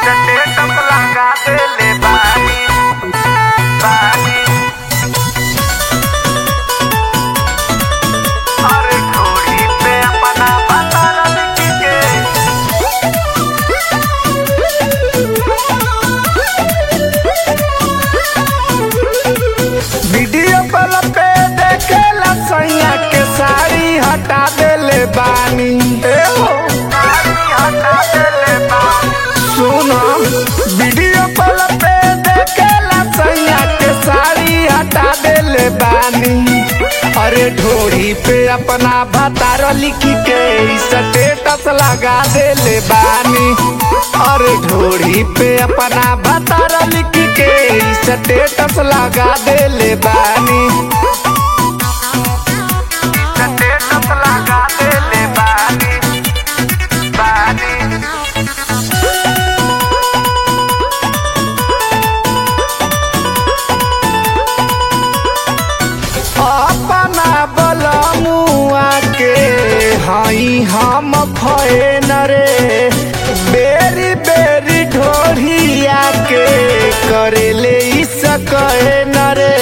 Status लगा देले बानी अरे घोड़ी पे अपना बता लिख के वीडियो कॉल पे देखेला सैया के साड़ी हटा देले बानी सुनो वीडियो कॉल पे देखेला सैया के साड़ी हटा देले बानी अरे ढोड़ी पे अपना भतार लिख के स्टेटस लगा देले बानी अरे ढोड़ी पे अपना भतार लिख के स्टेटस लगा देले बानी स्टेटस लगा देले बानी अपना बलमुआ के हई हम फैन रे बेरी बेरी ढोढ़िया के करेले सकैन रे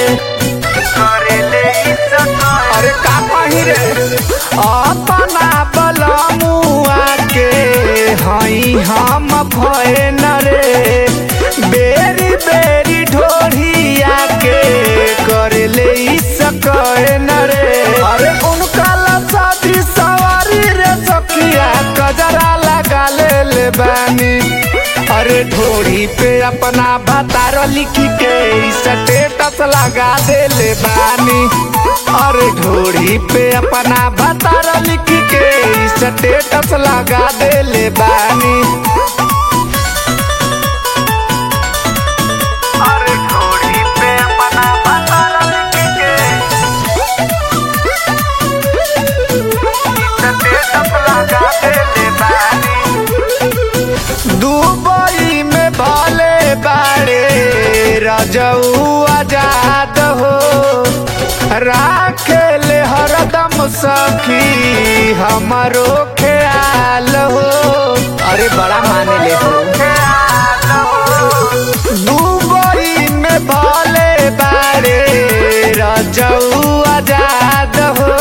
अरे का कही रे अपना बलमुआ के हई हम फैन रे बेरी बेरी ढोढ़िया के करेले सकैन रे अरे उनका शादी सवारी रे सखिया कजरा लगा ले बानी अरे ढोड़ी पे अपना भतार लिख के स्टेटस लगा देले बानी अरे ढोड़ी पे अपना भतार लिख के स्टेटस लगा देले बानी अरे ढोड़ी पे अपना भतार लिख के स्टेटस लगा देले बानी दुबई में भले बाड़े रजऊ आजाद हो राखेले हरदम सखी हमारो ख्याल हो अरे बड़ा माने ले हो दुबई में भले बाड़े रजऊ आजाद हो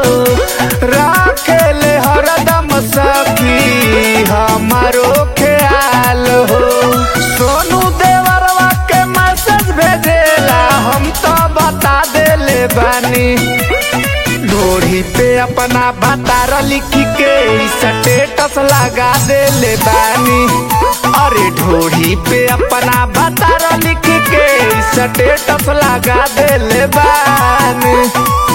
राखेले हरदम सखी हमारो ख्याल हो सोनू देवरवा के मैसेज भेजेला हम तो बता देले बानी ढोड़ी पे अपना भतार लिख के स्टेटस लगा देले बानी अरे ढोड़ी पे अपना भतार लिख के स्टेटस लगा देले बानी।